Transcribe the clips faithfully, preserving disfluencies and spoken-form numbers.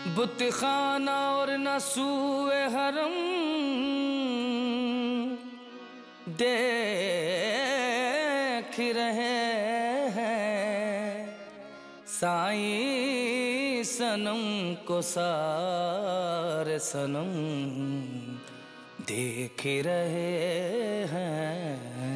बुत खाना और न सूए हरम देख रहे हैं साईं सनम को सारे सनम देख रहे हैं।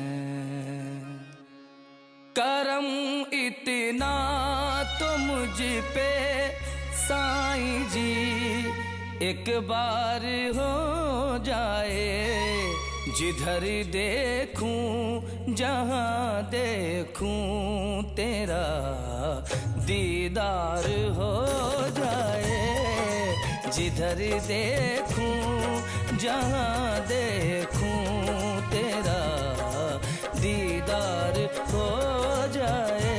करम इतना तो मुझ पे साईं जी एक बार हो जाए, जिधर देखूं जहां देखूं तेरा दीदार हो जाए, जिधर देखूं जहां देखूं तेरा दीदार हो जाए।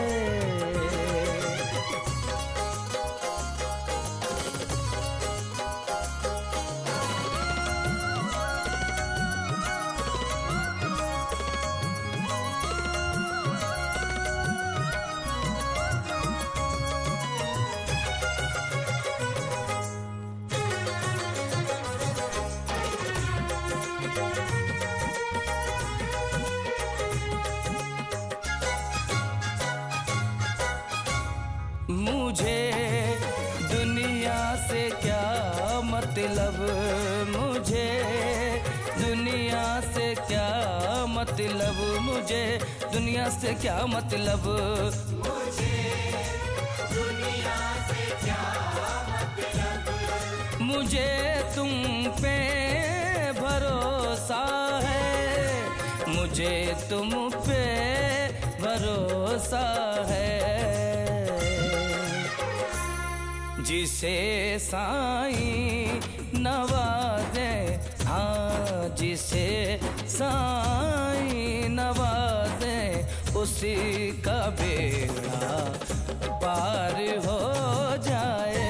मुझे दुनिया से क्या मतलब, मुझे दुनिया से क्या मतलब, मुझे दुनिया से क्या मतलब, मुझे दुनिया से क्या मतलब, मुझे तुम पे भरोसा है, मुझे तुम पे भरोसा है। जिसे साईं नवाजे, हाँ जिसे साईं नवाजे उसी का बेड़ा पार हो जाए।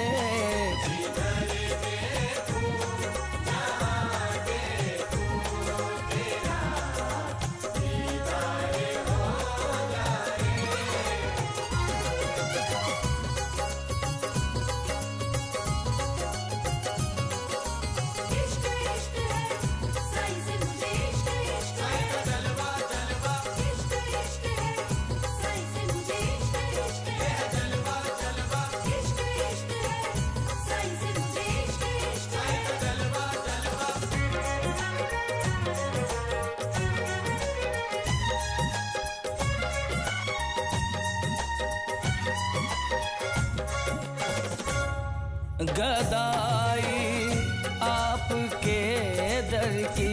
गदाई आपके दर की,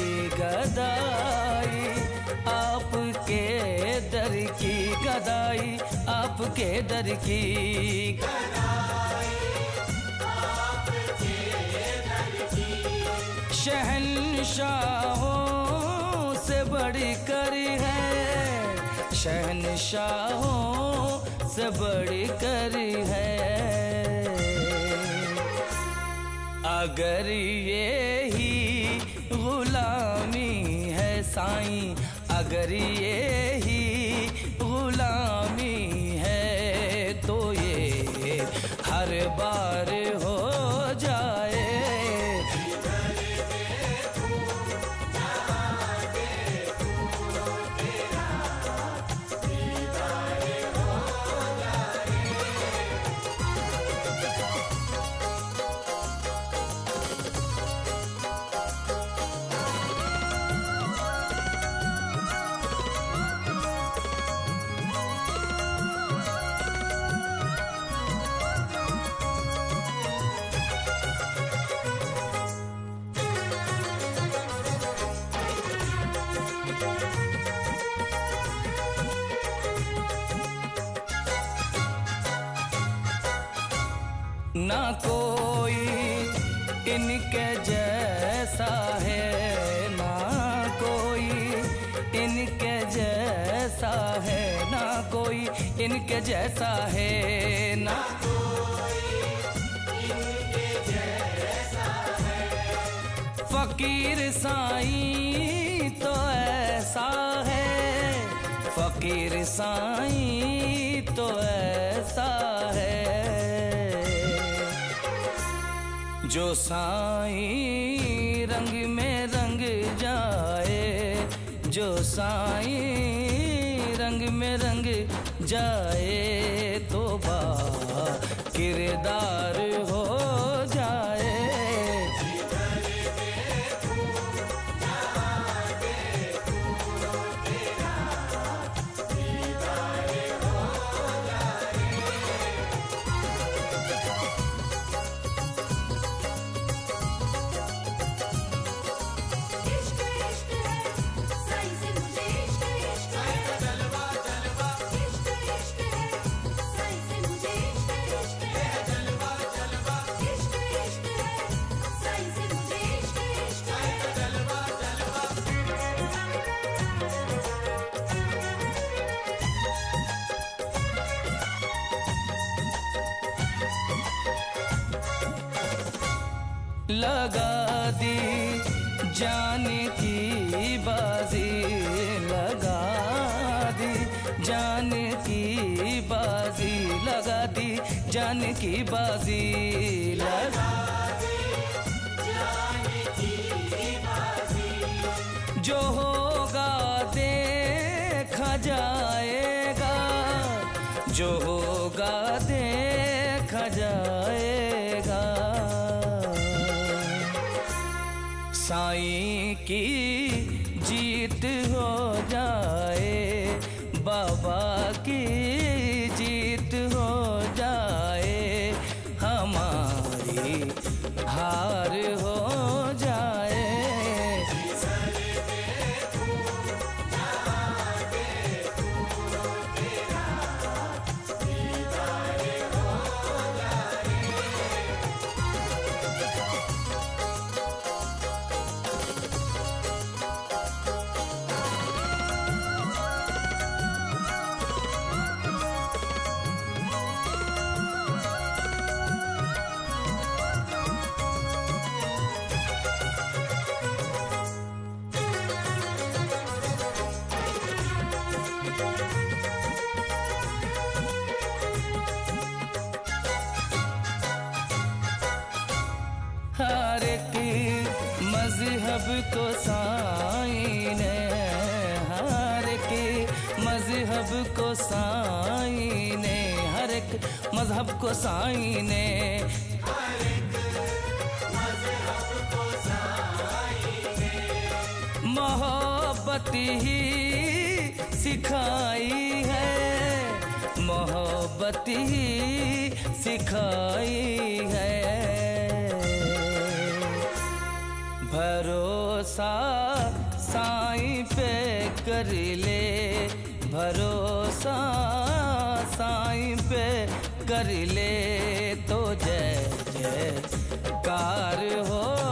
गदाई आपके दर की, गदाई आपके दर की, गदाई आपके दर की, शहंशाहों से बढ़कर है, शहंशाहों से बढ़कर है। अगर ये ही गुलामी है साईं, अगर ये ही गुलामी है तो ये हर बार हो जाए। ना कोई इनके जैसा है, ना कोई इनके जैसा है, ना कोई इनके जैसा है, ना कोई इनके जैसा है। फकीर साईं तो ऐसा है, फकीर साईं तो ऐसा है। जो साईं रंग में रंग जाए, जो साईं रंग में रंग जाए तो बा किरदार हो जाए। लगा दी जान की बाजी, लगा दी जान की बाजी, लगा दी जान की बाजी, लगा दी जान की बाजी। जो होगा देखा जाएगा, जो होगा देखा जाएगा। साईं की जीत हो जाए, बाबा की जीत हो जाए, हमारी हार हो जाए। हर एक मजहब को साईं ने, हर एक मजहब को साईं ने, हर एक मजहब को साईं ने, हर एक मजहब को साईं ने मोहब्बत ही सिखाई है, मोहब्बत ही सिखाई है। भरोसा साईं पे कर ले, भरोसा साईं पे कर ले तो जय जयकार हो